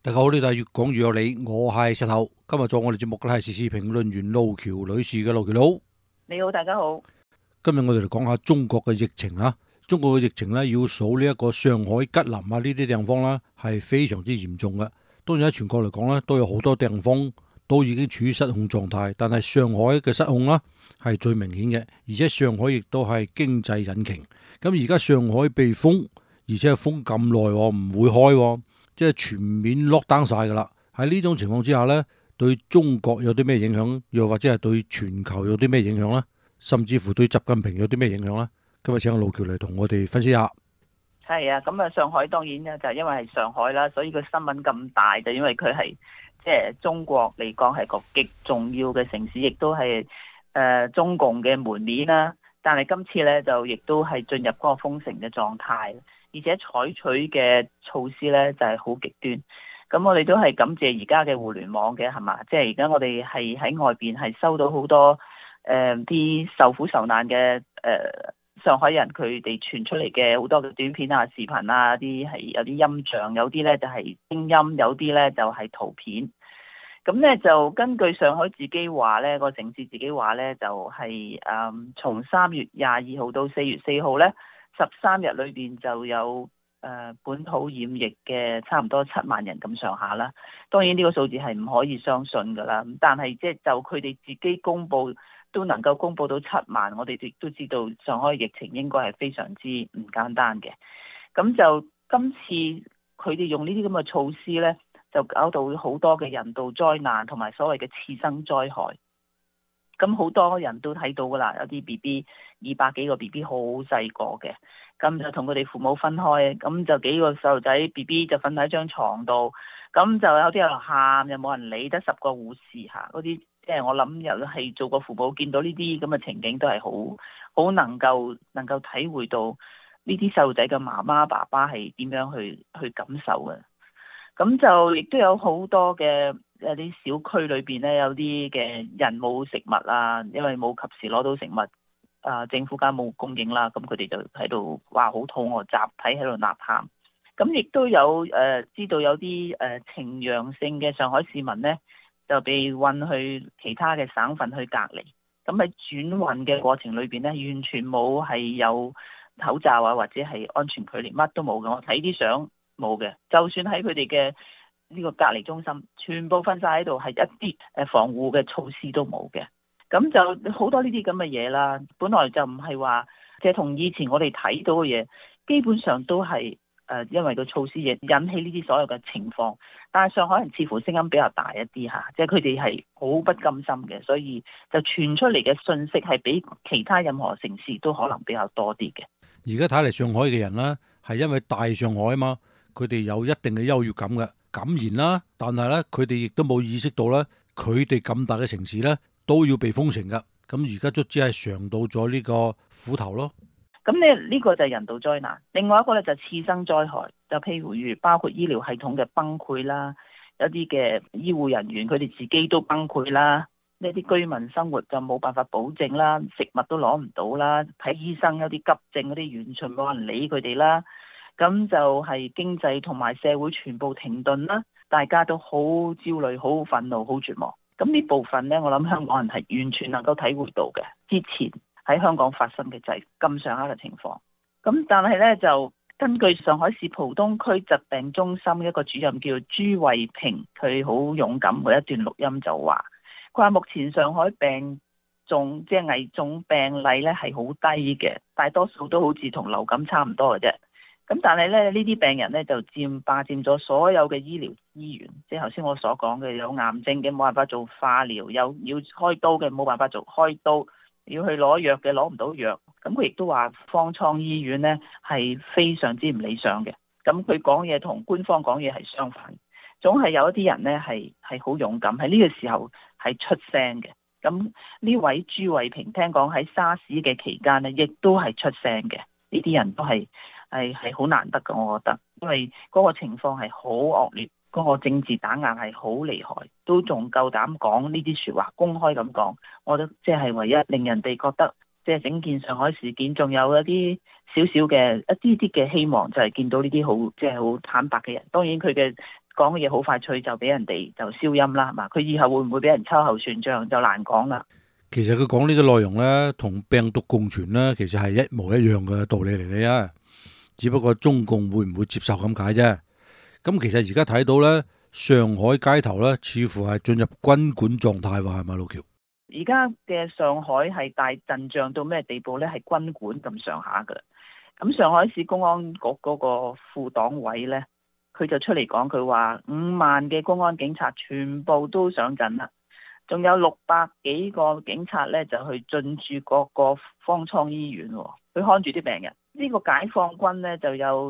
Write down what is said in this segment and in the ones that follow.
大家好，呢度係越講越有理，我係石頭。今日做我哋節目嘅係時事評論員路橋女士嘅。路橋佬， 你好，大家好。 今日我哋嚟講下中國嘅疫情啊。中國嘅疫情咧，要數呢一個上海、吉林啊呢啲地方啦，係非常之嚴重嘅。當然喺全國嚟講咧，都有好多地方都已經處於失控狀態，但係上海嘅失控啦係最明顯嘅，而且上海亦都係經濟引擎。咁而家上海被封，而且係封咁耐，唔會開，即係全面 lock down 晒噶啦。喺呢種情況之下呢，對中國有啲咩影響？又或者係對全球有啲咩影響呢？甚至乎對習近平有啲咩影響呢？今日請阿路橋嚟同我哋分析下。 係啊，咁啊，上海當然咧就係因為係上海啦，所以個新聞咁大，就因為佢係即係中國嚟講係個極重要嘅城市，亦都係中共嘅門面啦。但係今次咧就亦都係進入嗰個封城嘅狀態，而且採取嘅措施咧就係好極端。咁我哋都係感謝而家嘅互聯網嘅，係嘛？即係而家我哋係喺外邊係收到好多啲受苦受難嘅上海人，佢哋傳出嚟嘅好多嘅短片啊、視頻啊，啲係有啲音像，有啲咧就係聲音，有啲咧就係圖片。咁咧就根據上海自己話咧，個城市自己話咧，就係從3月22號到4月4號咧，13日裏邊就有本土染疫嘅差唔多7萬人咁上下啦。當然呢個數字係唔可以相信噶啦，但係即係就佢哋自己公佈都能夠公佈到7萬，我哋亦都知道上海疫情應該係非常之唔簡單嘅。咁就今次佢哋用呢啲咁嘅措施咧，就搞到好多嘅人道災難同埋所謂嘅次生災害。咁好多人都睇到噶啦，有啲 BB 200幾個 BB 好細個嘅，咁就同佢哋父母分開，咁就幾個細路仔 BB 就瞓喺張床度，咁就有啲人喊，又冇人理，得10個護士嚇，嗰啲即係我諗又係做個父母見到呢啲咁嘅情景都係好能夠體會到呢啲細路仔嘅媽媽爸爸係點樣去感受嘅。咁就亦都有好多嘅有啲小區裏邊咧，有啲嘅人冇食物啊，因為冇及時攞到食物，政府間冇供應啦，咁佢哋就喺度話好肚餓，集體喺度吶喊。咁亦都有知道有啲呈陽性嘅上海市民咧，就被運去其他嘅省份去隔離。咁喺轉運嘅過程裏邊咧，完全冇係有口罩啊，或者係安全距離，乜都冇嘅。我睇啲相。冇嘅，就算喺佢哋嘅呢個隔離中心，全部瞓晒喺度，係一啲防護嘅措施都冇嘅。咁就好多呢啲咁嘅嘢啦。本來就唔係話即係同以前我哋睇到嘅嘢，基本上都係因為個措施嘢引起呢啲所有嘅情況。但係上海人似乎聲音比較大一啲嚇，即係佢哋係好不甘心嘅，所以就傳出嚟嘅信息係比其他任何城市都可能比較多啲嘅。 而家睇嚟上海嘅人啦，係因為大上海啊嘛。佢哋有一定嘅優越感嘅感言啦，但係咧佢哋亦都冇意識到咧，佢哋咁大嘅城市咧都要被封城噶。咁而家卒之係嘗到咗呢個苦頭咯。 咁呢個就係人道災難，另外一個咧就係次生災害，就譬如包括醫療系統嘅崩潰啦，有啲嘅醫護人員佢哋自己都崩潰啦，呢啲居民生活就冇辦法保證啦，食物都攞唔到啦，睇醫生有啲急症嗰啲完全冇人理佢哋啦。咁就係經濟同埋社會全部停頓啦，大家都好焦慮、好憤怒、好絕望。咁呢部分呢，我諗香港人係完全能夠體會到嘅。之前喺香港發生嘅就係咁上下嘅情況。咁但係呢，就根據上海市浦東區疾病中心一個主任叫朱慧萍，佢好勇敢嘅一段錄音就話，佢話目前上海病重即係危重病例呢係好低嘅，大多數都好似同流感差唔多嘅啫。咁但係咧，呢啲病人咧就霸佔咗所有嘅醫療資源，即係頭先我所講嘅，有癌症嘅冇辦法做化療，有要開刀嘅冇辦法做開刀，要去攞藥嘅攞唔到藥。咁佢亦都話方艙醫院咧係非常之唔理想嘅。咁佢講嘢同官方講嘢係相反，總係有一啲人咧係好勇敢，喺呢個時候係出聲嘅。咁呢位朱慧萍聽講喺沙士嘅期間咧，亦都係出聲嘅。呢啲人都係好難得嘅，我覺得，因為嗰個情況係好惡劣，嗰個政治打壓係好厲害，都仲夠膽講呢啲説話，公開咁講，我覺得即係唯一令人哋覺得，即係整件上海事件，仲有一啲少少嘅一啲嘅希望，就係見到呢啲好即係好坦白嘅人。當然佢嘅講嘅嘢好快脆就俾人哋就消音啦，係嘛？佢以後會唔會俾人秋後算賬就難講啦。 其實佢講呢個內容呢，同病毒共存呢，其實係一模一樣嘅道理嚟嘅啫，只不過中共會唔會接受咁解啫。咁其實而家睇到呢，上海街頭呢，似乎係進入軍管狀態喎，係咪老喬？ 而家嘅上海係大陣仗到咩地步呢？係軍管咁上下㗎。咁上海市公安局嗰個副黨委呢，佢就出嚟講，佢話5萬嘅公安警察全部都上陣啦，仲有600幾個警察呢，就去進駐各個方艙醫院，去看住啲病人。呢個解放軍呢，就有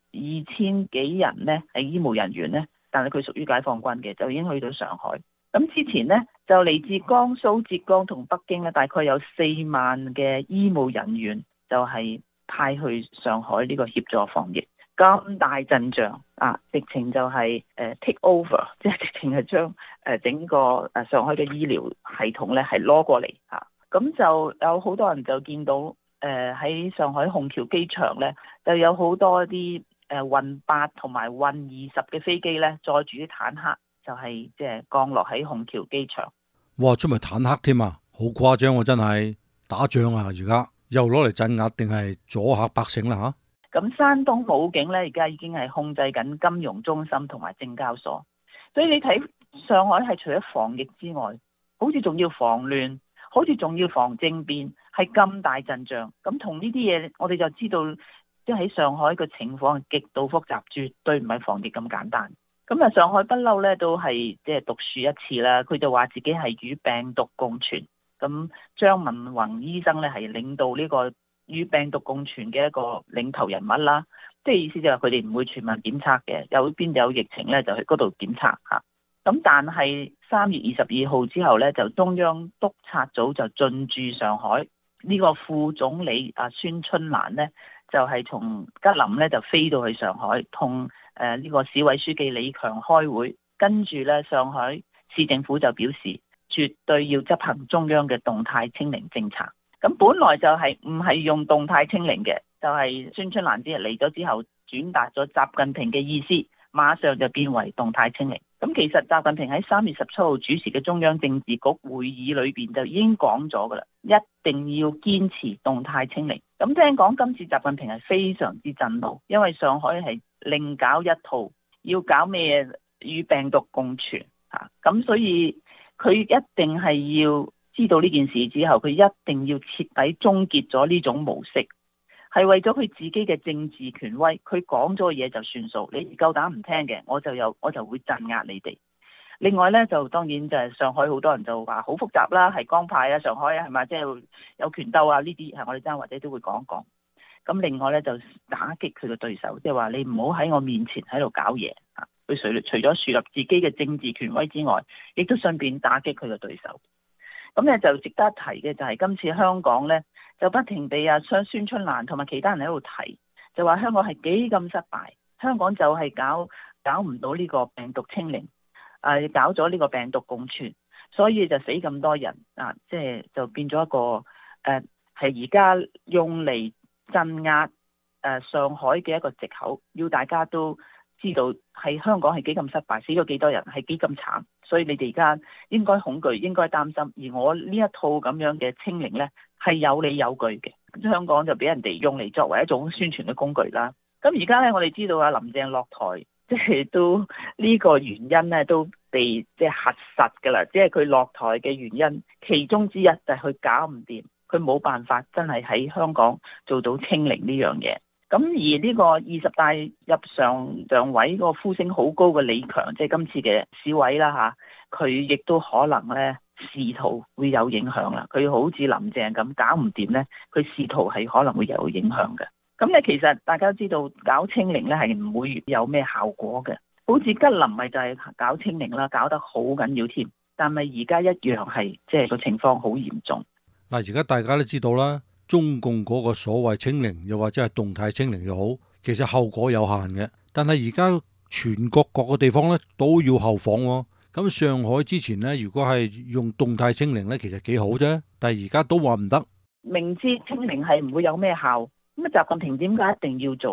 2000幾人呢係醫務人員呢，但係佢屬於解放軍嘅，就已經去到上海。咁之前呢，就嚟自江蘇、浙江同北京呢，大概有4萬嘅醫務人員就係派去上海呢個協助防疫。咁大陣仗啊，直情就係take over，即係直情係將整個上海嘅醫療系統呢係攞過嚟嚇。咁就有好多人就見到喺上海虹橋機場呢，就有好多啲運8同埋運20嘅飛機呢，載住啲坦克，就係即係降落喺虹橋機場。 哇！出埋坦克添啊，好誇張喎！真係打仗啊！而家又攞嚟鎮壓定係阻嚇百姓啦嚇。 咁山東武警呢，而家已經係控制緊金融中心同埋證交所，所以你睇上海係除咗防疫之外，好似仲要防亂，好似仲要防政變，係咁大陣仗。咁同呢啲嘢，我哋就知道，即係喺上海嘅情況係極度複雜，絕對唔係防疫咁簡單。咁啊，上海不嬲呢都係即係獨樹一幟啦。佢就話自己係與病毒共存。咁張文宏醫生呢係領導呢個與病毒共存嘅一個領頭人物啦。即係意思就係佢哋唔會全民檢測嘅，有邊有疫情呢就去嗰度檢測嚇。咁但係3月22號之後呢，就中央督察組就進駐上海。呢個副總理孫春蘭呢，就係從吉林呢就飛到去上海，同呢個市委書記李強開會，跟住呢，上海市政府就表示絕對要執行中央嘅動態清零政策。咁本來就係唔係用動態清零嘅，就係孫春蘭之日嚟咗之後轉達咗習近平嘅意思，馬上就變為動態清零。咁其實習近平喺3月17號主持嘅中央政治局會議裏邊就已經講咗噶啦，一定要堅持動態清零。咁聽講今次習近平係非常之震怒，因為上海係另搞一套，要搞咩與病毒共存嚇，咁所以佢一定係要知道呢件事之後，佢一定要徹底終結咗呢種模式。係為咗佢自己嘅政治權威，佢講咗嘢就算數。你夠膽唔聽嘅，我就會鎮壓你哋。另外呢，就當然就係上海好多人就話好複雜啦，係江派啊，上海啊，係咪即係有權鬥啊？呢啲係我哋爭或者都會講一講。咁另外呢，就打擊佢嘅對手，即係話你唔好喺我面前喺度搞嘢啊！佢除咗樹立自己嘅政治權威之外，亦都順便打擊佢嘅對手。咁咧就值得提嘅就係今次香港呢，就不停地孫春蘭同埋其他人喺度提，就話香港係幾咁失敗，香港就係搞唔到呢個病毒清零，搞咗呢個病毒共存，所以就死咁多人啊！即係就變咗一個係而家用嚟鎮壓上海嘅一個藉口，要大家都知道係香港係幾咁失敗，死咗幾多人，係幾咁慘。所以你哋而家應該恐懼，應該擔心。而我呢一套咁樣嘅清零呢，係有理有據嘅。香港就俾人哋用嚟作為一種宣傳嘅工具啦。咁而家呢，我哋知道林鄭落台，即係都呢個原因呢都被即係核實㗎啦。即係佢落台嘅原因，其中之一就係佢搞唔掂，佢冇辦法真係喺香港做到清零呢樣嘢。咁而呢個20大入常委個呼聲好高嘅李強，即係今次嘅市委啦嚇，佢亦都可能呢仕途會有影響啦。佢好似林鄭咁搞唔掂呢，佢仕途係可能會有影響嘅。咁咧其實大家都知道搞清零呢係唔會有咩效果嘅，好似吉林咪就係搞清零啦，搞得好緊要添。但係而家一樣係即係個情況好嚴重。 嗱，而家大家都知道啦。中共嗰個所謂清零，又或者係動態清零又好，其實後果有限嘅。但係而家全國各個地方咧都要後防喎。咁上海之前咧，如果係用動態清零咧，其實幾好啫。但係而家都話唔得。 明知清零係唔會有咩效，咁啊習近平點解一定要做呢？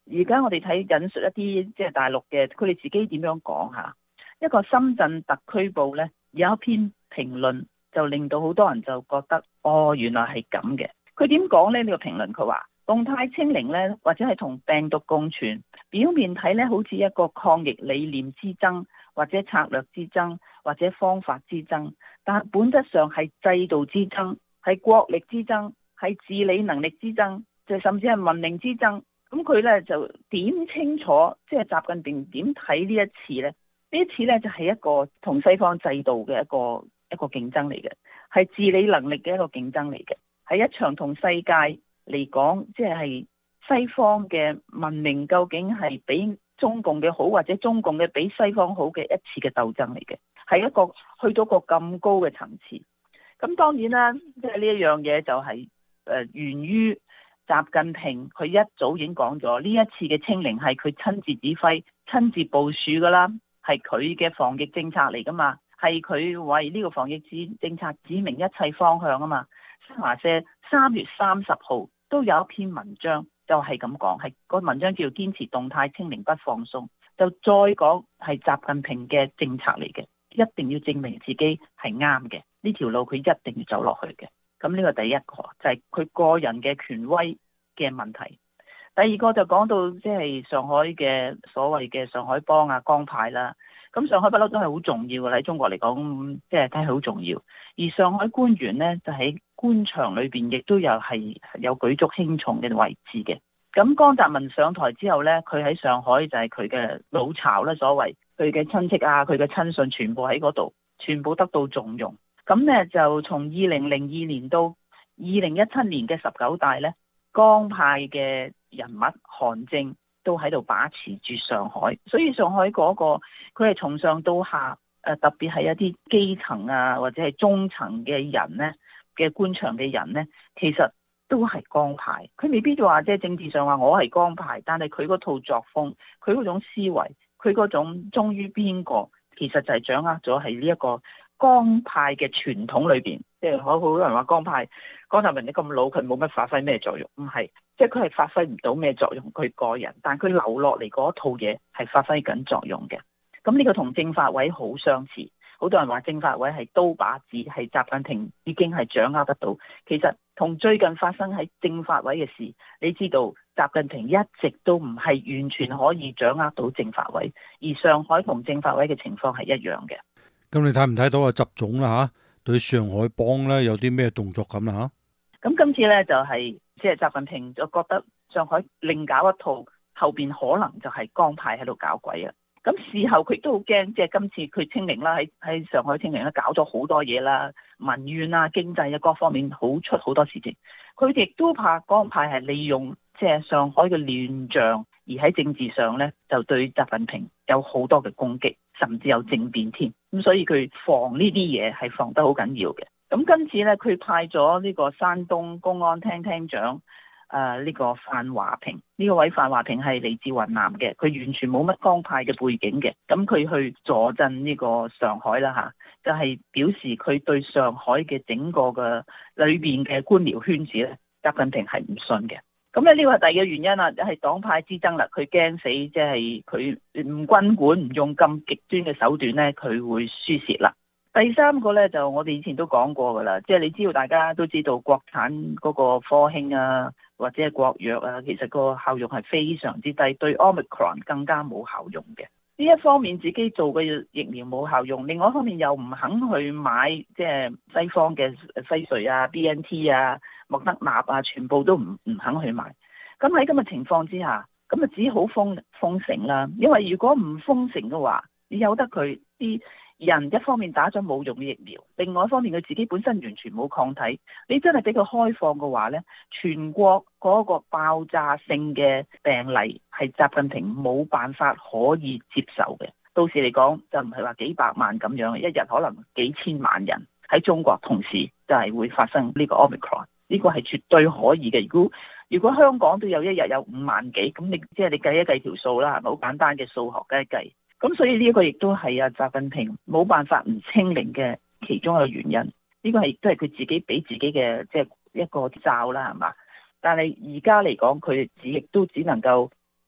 而家我哋睇引述一啲即係大陸嘅，佢哋自己點樣講下？一個深圳特區報呢，有一篇評論就令到好多人就覺得，哦，原來係咁嘅。佢點講呢？呢個評論佢話動態清零呢，或者係同病毒共存，表面睇呢好似一個抗疫理念之爭，或者策略之爭，或者方法之爭，但本質上係制度之爭，係國力之爭，係治理能力之爭，就甚至係文明之爭。咁佢呢就點清楚，即係習近平點睇呢一次呢？呢一次呢就係一個同西方制度嘅一個競爭嚟嘅，係治理能力嘅一個競爭嚟嘅，係一場同世界嚟講，即係西方嘅文明究竟係比中共嘅好，或者中共嘅比西方好嘅一次嘅鬥爭嚟嘅，係一個去到個咁高嘅層次。咁當然啦，即係呢一樣嘢就係源於習近平，佢一早已經講咗，呢一次嘅清零係佢親自指揮、親自部署噶啦，係佢嘅防疫政策嚟噶嘛，係佢為呢個防疫政策指明一切方向啊嘛。新華社3月30號都有一篇文章就係咁講，係個文章叫堅持動態清零不放鬆，就再講係習近平嘅政策嚟嘅，一定要證明自己係啱嘅，呢條路佢一定要走落去嘅。咁呢個第一個就係佢個人嘅權威嘅問題。第二個就講到即係上海嘅所謂嘅上海幫啊、江派啦。咁上海不嬲都係好重要嘅，喺中國嚟講，即係睇係好重要。而上海官員呢，就喺官場裏邊亦都有舉足輕重嘅位置嘅。咁江澤民上台之後呢，佢喺上海就係佢嘅老巢啦，所謂佢嘅親戚啊、佢嘅親信全部喺嗰度，全部得到重用。咁呢，就從2002年到2017年嘅19大呢，江派嘅人物韓正都喺度把持住上海，所以上海嗰個佢係從上到下，特別係一啲基層啊或者係中層嘅人呢，嘅官場嘅人呢，其實都係江派。佢未必就話即係政治上話我係江派，但係佢嗰套作風，佢嗰種思維，佢嗰種忠於邊個，其實就係掌握咗係呢一個江派嘅傳統裏邊。即係好多人話江派江澤民你咁老，佢冇乜發揮咩作用？唔係，即係佢係發揮唔到咩作用，佢個人，但佢留落嚟嗰套嘢係發揮緊作用嘅。咁呢個同政法委好相似。好多人話政法委係刀把子，係習近平已經係掌握得到。其實同最近發生喺政法委嘅事，你知道習近平一直都唔係完全可以掌握到政法委，而上海同政法委嘅情況係一樣嘅。 咁你睇唔睇到啊？習總啦嚇，對上海幫咧有啲咩動作咁啦嚇？ 咁今次咧就係即係習近平就覺得上海另搞一套，後邊可能就係江派喺度搞鬼啊！咁事後佢都好驚，即係今次佢清零啦，喺上海清零咧搞咗好多嘢啦，民怨啊、經濟啊各方面好出好多事情。佢亦都怕江派係利用即係上海嘅亂象，而喺政治上咧就對習近平有好多嘅攻擊，甚至有政變添。咁所以佢防呢啲嘢係防得好緊要嘅。咁今次咧佢派咗呢個山東公安廳廳長。呢個范華平，呢個位范華平係嚟自雲南嘅，佢完全冇乜江派嘅背景嘅，咁佢去坐鎮呢個上海啦嚇，就係表示佢對上海嘅整個嘅裏邊嘅官僚圈子咧，習近平係唔信嘅。咁咧呢個係第二個原因啦，係黨派之爭啦，佢驚死，即係佢唔軍管，唔用咁極端嘅手段咧，佢會輸蝕啦。第三個咧就我哋以前都講過噶啦，即係你知道大家都知道國產嗰個科興啊，或者係國藥啊，其實個效用係非常之低，對 Omicron 更加冇效用嘅。呢一方面自己做嘅疫苗冇效用，另外一方面又唔肯去買即係西方嘅輝瑞啊、BNT 啊、莫德納啊，全部都唔肯去買。咁喺咁嘅情況之下，咁啊只好封城啦。因為如果唔封城嘅話，你由得佢啲人一方面打咗冇用嘅疫苗，另外一方面佢自己本身完全冇抗體，你真係俾佢開放嘅話呢，全國嗰個爆炸性嘅病例係習近平冇辦法可以接受嘅。到時嚟講就唔係話幾百萬咁樣，一日可能幾千萬人喺中國同時就係會發生呢個 Omicron， 呢個係絕對可以嘅。如果香港都有一日有5萬幾，咁你即係你計一計條數啦，係咪好簡單嘅數學計一計？咁所以呢一個亦都係習近平冇辦法唔清零嘅其中一個原因。呢個係亦都係佢自己俾自己嘅即係一個罩啦，係嘛？但係而家嚟講，佢亦都只能夠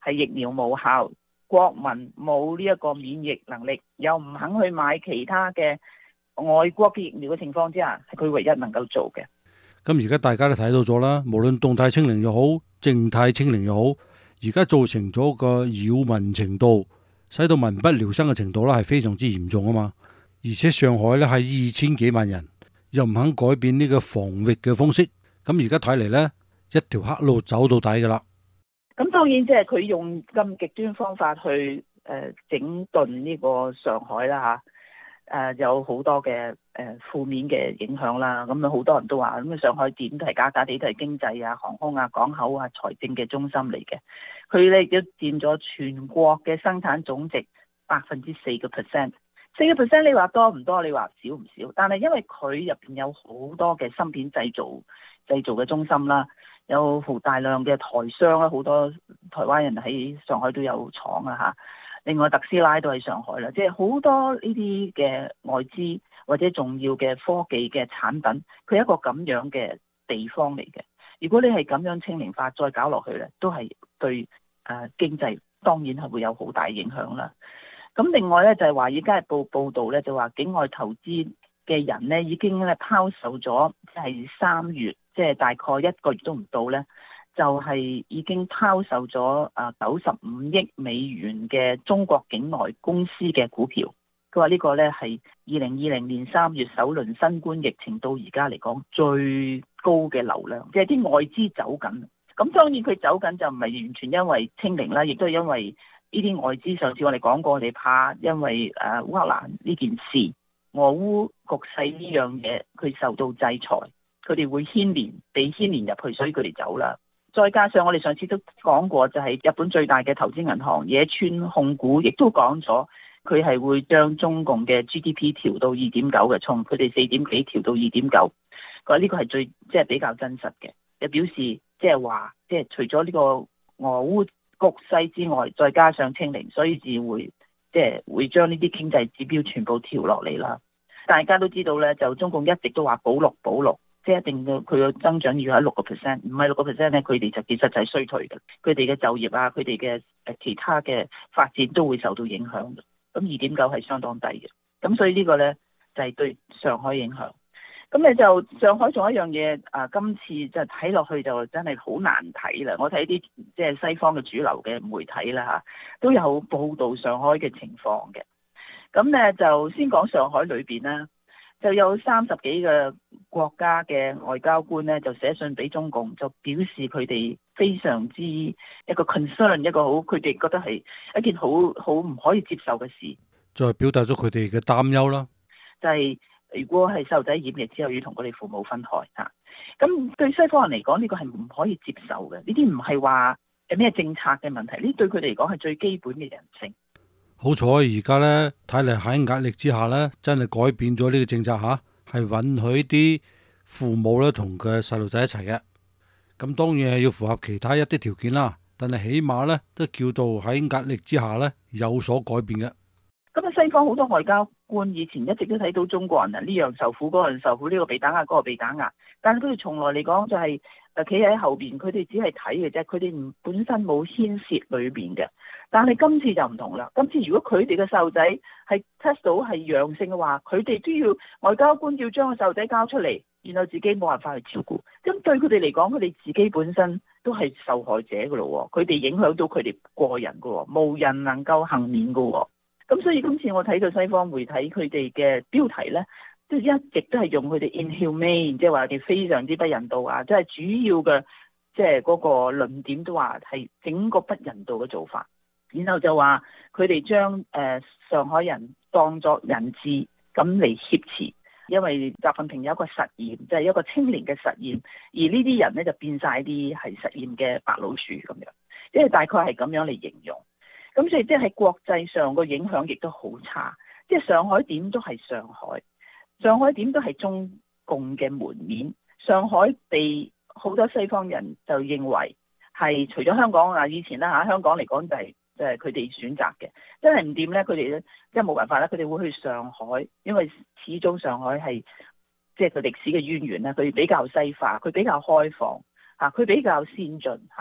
係疫苗無效，國民冇呢一個免疫能力，又唔肯去買其他嘅外國嘅疫苗嘅情況之下，係佢唯一能夠做嘅。 咁而家大家都睇到咗啦，無論動態清零又好，靜態清零又好，而家造成咗個擾民程度，使到民不聊生嘅程度咧係非常之嚴重啊嘛。而且上海咧係2000幾萬人，又唔肯改變呢個防疫嘅方式，咁而家睇嚟呢，一條黑路走到底噶啦。 咁當然即係佢用咁極端方法去整頓呢個上海啦嚇，有好多嘅負面嘅影響啦。咁啊好多人都話咁上海點都係假假地都係經濟啊、航空啊、港口啊、財政嘅中心嚟嘅。佢咧亦都佔咗全國嘅生產總值4%。4%你話多唔多？你話少唔少？但係因為佢入邊有好多嘅芯片製造嘅中心啦，有好大量嘅台商啦，好多台灣人喺上海都有廠啊嚇。另外特斯拉都喺上海啦，即係好多呢啲嘅外資或者重要嘅科技嘅產品，佢係一個咁樣嘅地方嚟嘅。如果你係咁樣清零法再搞落去咧，都係對經濟當然係會有好大影響啦。咁另外咧就係話，而家報道咧就話境外投資嘅人咧已經咧拋售咗，即係3月，即係大概1個月都唔到咧，就係已經拋售咗95億美元嘅中國境內公司嘅股票。佢話呢個咧係2020年3月首輪新冠疫情到而家嚟講最高嘅流量，即係啲外資走緊。咁當然佢走緊就唔係完全因為清零啦，亦都係因為呢啲外資，上次我哋講過，我哋怕因為烏克蘭呢件事、俄烏局勢呢樣嘢，佢受到制裁，佢哋會被牽連入去，所以佢哋走啦。再加上我哋上次都講過，就係日本最大嘅投資銀行野村控股，亦都講咗佢係會將中共嘅 GDP 調到2.9嘅，從佢哋4點幾調到2.9。佢話呢個係最即係比較真實嘅，又表示即係話即係除咗呢個俄烏局勢之外，再加上清零，所以至會會將呢啲經濟指標全部調落嚟啦。大家都知道咧，就中共一直都話保六，即係一定要佢個增長要喺6%，唔係6%咧，佢哋就其實就係衰退嘅。佢哋嘅就業啊，佢哋嘅其他嘅發展都會受到影響嘅。咁2.9係相當低嘅，咁所以呢個咧就係對上海影響。咁你就上海仲有一樣嘢今次就睇落去就真係好難睇啦。我睇啲即係西方嘅主流嘅媒體啦嚇，都有報導上海嘅情況嘅。咁咧就先講上海裏邊啦，就有30幾個國家嘅外交官咧就寫信俾中共，就表示佢哋非常之一個 concern， 一個好佢哋覺得係一件好唔可以接受嘅事， 再表達咗佢哋嘅擔憂啦。 就係如果係細路仔染疫之後要同佢哋父母分開嚇，咁對西方人嚟講呢個係唔可以接受嘅。呢啲唔係話咩政策嘅問題，呢對佢哋嚟講係最基本嘅人性。 好彩而家咧睇嚟喺壓力之下咧，真係改變咗呢個政策嚇，係允許啲父母咧同佢細路仔一齊嘅。咁當然係要符合其他一啲條件啦，但係起碼咧都叫到喺壓力之下咧有所改變嘅。 咁啊，西方好多外交官以前一直都睇到中國人啊呢樣受苦嗰樣受苦，呢個被打壓嗰個被打壓，但係佢哋從來嚟講就係企喺後邊，佢哋只係睇嘅啫，佢哋本身冇牽涉裏邊嘅。但係今次就唔同啦，今次如果佢哋嘅細路仔係 test 到係陽性嘅話，佢哋都要外交官要將個細路仔交出嚟，然後自己冇辦法去照顧。咁對佢哋嚟講，佢哋自己本身都係受害者噶咯，佢哋影響到佢哋個人噶，無人能夠幸免噶。咁所以今次我睇到西方媒體佢哋嘅標題呢，即係一直都係用佢哋 inhumane，即係話佢哋非常之不人道啊！即係主要嘅即係嗰個論點都話係整個不人道嘅做法，然後就話佢哋將上海人當作人質咁嚟挾持，因為習近平有一個實驗，即係一個清零嘅實驗，而呢啲人呢就變晒啲係實驗嘅白老鼠咁樣，即係大概係咁樣嚟形容。咁所以即係喺國際上個影響亦都好差，即係上海點都係上海，上海點都係中共嘅門面。上海被好多西方人就認為係除咗香港啊，以前啦嚇，香港嚟講就係佢哋選擇嘅，真係唔掂咧，佢哋咧即係冇辦法啦，佢哋會去上海，因為始終上海係即係佢歷史嘅淵源啦，佢比較西化，佢比較開放嚇，佢比較先進嚇。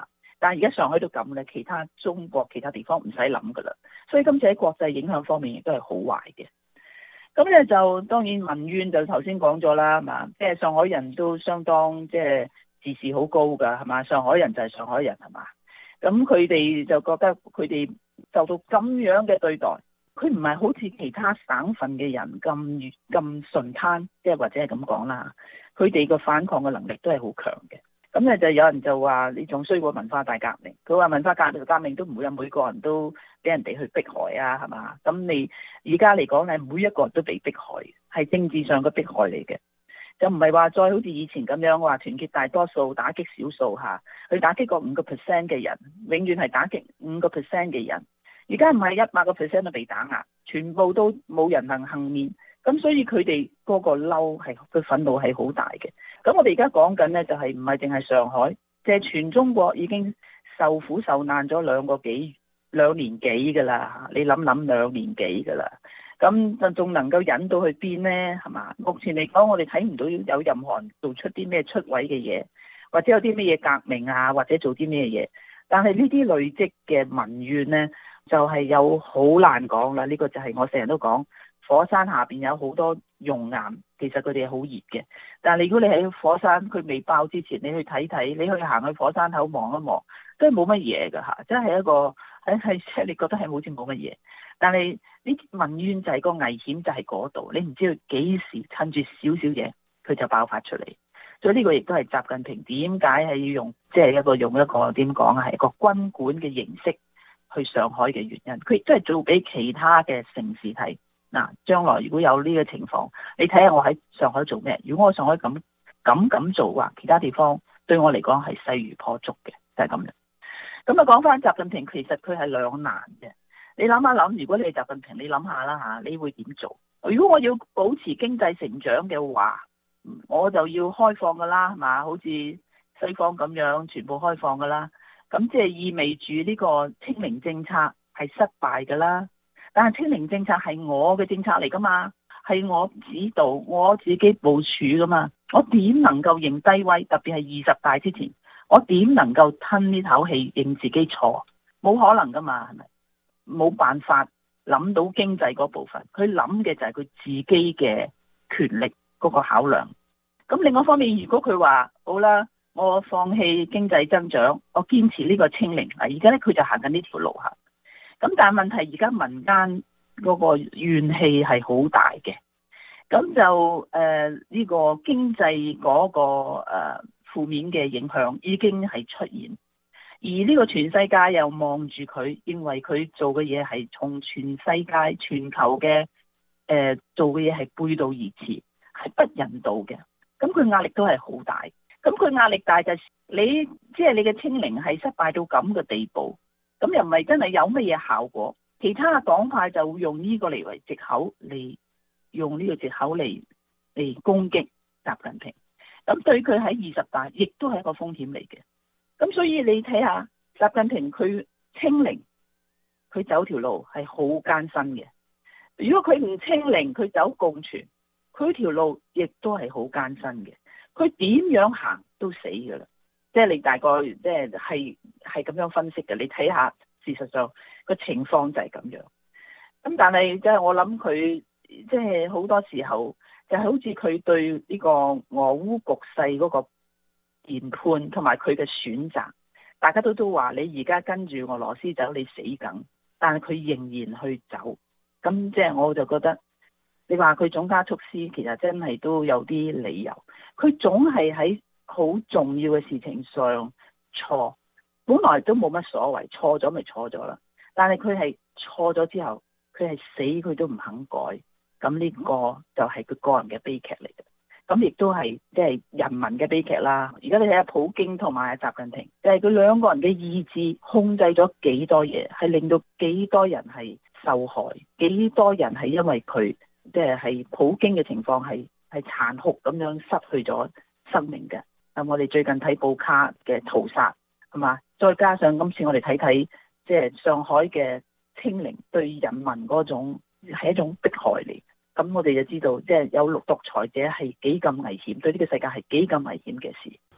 但係而家上海都咁咧，其他中國其他地方唔使諗噶啦。所以今次喺國際影響方面亦都係好壞嘅。咁咧就當然民怨就頭先講咗啦，係嘛？即係上海人都相當即係自視好高㗎，係嘛？上海人就係上海人，係嘛？咁佢哋就覺得佢哋受到咁樣嘅對待，佢唔係好似其他省份嘅人咁順攤，即係或者係咁講啦。佢哋個反抗嘅能力都係好強嘅。咁咧就有人就話你仲衰過文化大革命。佢話文化革命都唔會有每個人都俾人哋去迫害啊，係嘛？咁你而家嚟講係每一個人都被迫害，係政治上嘅迫害嚟嘅，就唔係話再好似以前咁樣話團結大多數打擊少數嚇，去打擊個5%嘅人，永遠係打擊5%嘅人。而家唔係100%都被打壓，全部都冇人能幸免。咁所以佢哋嗰個嬲係個憤怒係好大嘅。咁我哋而家講緊呢，就係唔係淨係上海，即係全中國已經受苦受難咗兩年幾㗎啦。你諗2年幾㗎啦。咁就仲能夠引到去邊呢？係嘛？目前嚟講，我哋睇唔到有任何人做出啲咩出位嘅嘢，或者有啲咩嘢革命啊，或者做啲咩嘢。但係呢啲累積嘅民怨呢，就係有好難講啦。呢個就係我成日都講。火山下邊有好多熔岩，其實佢哋係好熱嘅。但係如果你喺火山佢未爆之前，你去睇睇，你去行去火山口望一望，都係冇乜嘢㗎嚇。真係一個係即係你覺得係好似冇乜嘢。但係呢民怨就係個危險就係嗰度，你唔知佢幾時趁住少少嘢佢就爆發出嚟。所以呢個亦都係習近平點解係要用即係用一個點講啊，係一個軍管嘅形式去上海嘅原因。佢亦都係做俾其他嘅城市睇。嗱，將來如果有呢個情況，你睇下我喺上海做咩？如果我上海咁做話，其他地方對我嚟講係勢如破竹嘅，就係咁樣。咁啊，講翻習近平，其實佢係兩難嘅。你諗下諗，如果你係習近平，你諗下啦嚇，你會點做？如果我要保持經濟成長嘅話，我就要開放噶啦，係嘛？好似西方咁樣全部開放噶啦。咁即係意味住呢個清零政策係失敗噶啦。但係清零政策係我嘅政策嚟噶嘛，係我指導，我自己部署噶嘛，我點能夠認低威？特別係20大之前，我點能夠吞呢口氣認自己錯？冇可能噶嘛，係咪？冇辦法諗到經濟嗰部分，佢諗嘅就係佢自己嘅權力嗰個考量。咁另外一方面，如果佢話好啦，我放棄經濟增長，我堅持呢個清零，而家咧佢就行緊呢條路嚇。咁但係問題而家民間嗰個怨氣係好大嘅，咁就呢個經濟嗰個負面嘅影響已經係出現，而呢個全世界又望住佢，認為佢做嘅嘢係從全世界全球嘅做嘅嘢係背道而馳，係不人道嘅，咁佢壓力都係好大。咁佢壓力大就係你即係你嘅清零係失敗到咁嘅地步。咁又唔係真係有乜嘢效果，其他嘅黨派就會用呢個嚟為藉口，用呢個藉口嚟攻擊習近平。咁對佢喺20大亦都係一個風險嚟嘅。咁所以你睇下習近平佢清零，佢走條路係好艱辛嘅。如果佢唔清零，佢走共存，佢條路亦都係好艱辛嘅。佢點樣行都死㗎啦。即係你大概即係咁樣分析嘅，你睇下事實上個情況就係咁樣。咁但係即係我諗佢即係好多時候就係好似佢對呢個俄烏局勢嗰個研判同埋佢嘅選擇，大家都話你而家跟住俄羅斯走，你死梗，但係佢仍然去走。咁即係我就覺得你話佢總加速師，其實真係都有啲理由。佢總係喺好重要嘅事情上錯，本來都冇乜所謂，錯咗咪錯咗啦。但係佢係錯咗之後，佢係死佢都唔肯改，咁呢個就係佢個人嘅悲劇嚟嘅。咁亦都係即係人民嘅悲劇啦。而家你睇下普京同埋習近平，就係佢兩個人嘅意志控制咗幾多嘢，係令到幾多人係受害，幾多人係因為佢即係普京嘅情況係殘酷咁樣失去咗生命嘅。咁我哋最近睇布卡嘅屠殺係嘛，再加上今次我哋睇即係上海嘅清零對人民嗰種係一種迫害嚟。咁我哋就知道即係有獨裁者係幾咁危險，對呢個世界係幾咁危險嘅事。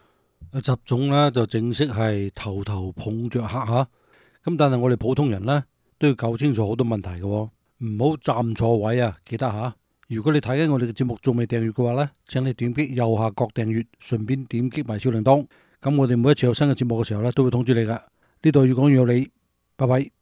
習總呢就正式係頭頭碰着黑嚇，咁但係我哋普通人呢，都要搞清楚好多問題嘅喎，唔好站錯位啊！記得嚇。如果你睇緊我哋嘅節目仲未訂閱嘅話呢，請你點擊右下角訂閱，順便點擊埋小鈴鐺，咁我哋每一次有新嘅節目嘅時候呢，都會通知你㗎。呢度越講越有理，拜拜。